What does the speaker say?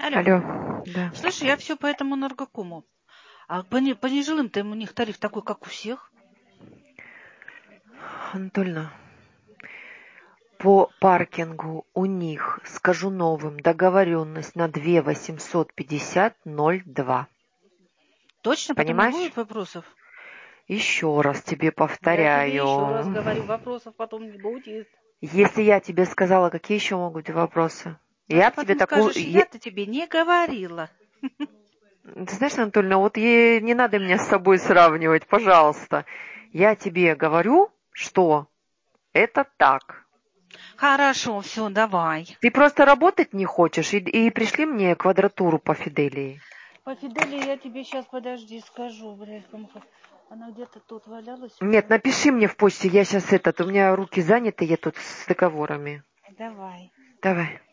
Алло. Алло, да. Слушай, я все по этому энергокому. А по нежилым-то у них тариф такой, как у всех. Анатольевна, по паркингу у них, скажу новым, договоренность на 2 850,02. Точно, потом не Понимаешь? будет вопросов? Еще раз тебе Я тебе еще раз повторяю. говорю, вопросов потом не будет. Если я тебе сказала, какие еще могут быть вопросы? А Я ты б тебе потом такую... скажешь, я-то тебе не говорила. Ты знаешь, Анатольевна, вот не надо меня с собой сравнивать, пожалуйста. Я тебе говорю, что это так. Хорошо, все, давай. Ты просто работать не хочешь, и пришли мне квадратуру по Фиделии. По Фиделии я тебе сейчас, подожди, скажу. Она где-то тут валялась у Нет, меня. напиши мне в почте, я сейчас у меня руки заняты, я тут с договорами. Давай. Давай.